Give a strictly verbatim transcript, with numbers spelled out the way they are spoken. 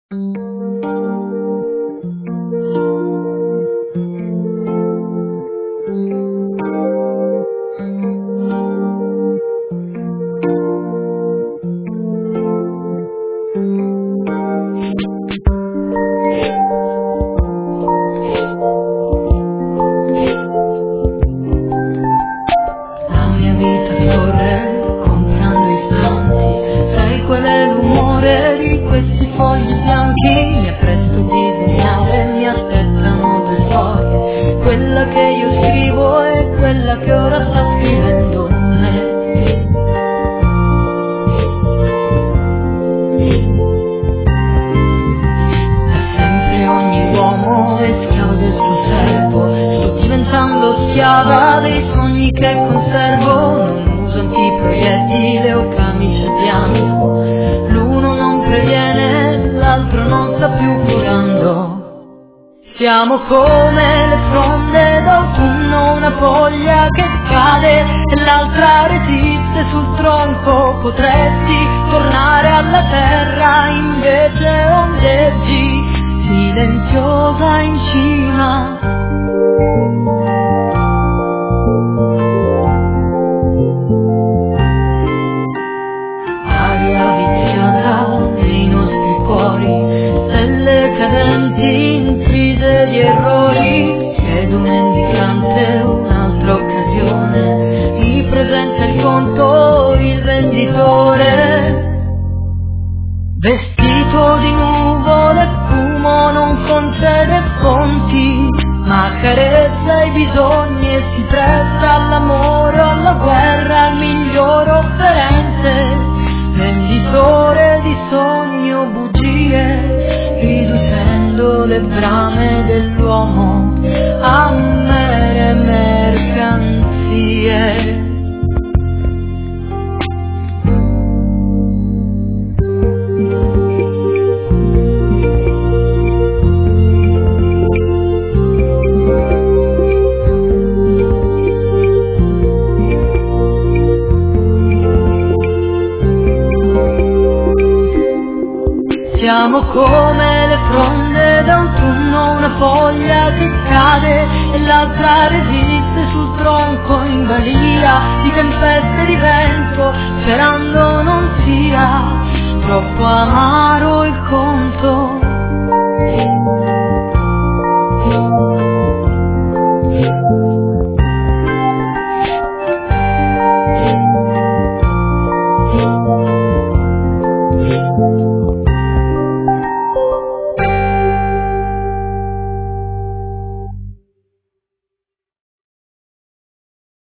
Siamo come le fronde d'autunno, una foglia che cade e l'altra resiste sul tronco. Potresti tornare alla terra, invece ondeggi silenziosa in cima. Aria viziata nei nostri cuori, stelle cadenti intrise di errori. Chiedo un mendicante un'altra occasione, mi presenta il conto il venditore. Vestito di nuvole fumo, non concede sconti, ma carezza i bisogni e si presta all'amore o alla guerra, al miglior offerente. Venditore di sogno, bugie, riducendo le brame dell'uomo a mere mercanzie. Siamo come le fronde d'autunno, una foglia che cade e l'altra resiste sul tronco, in balia di tempeste di vento, sperando non sia troppo amato.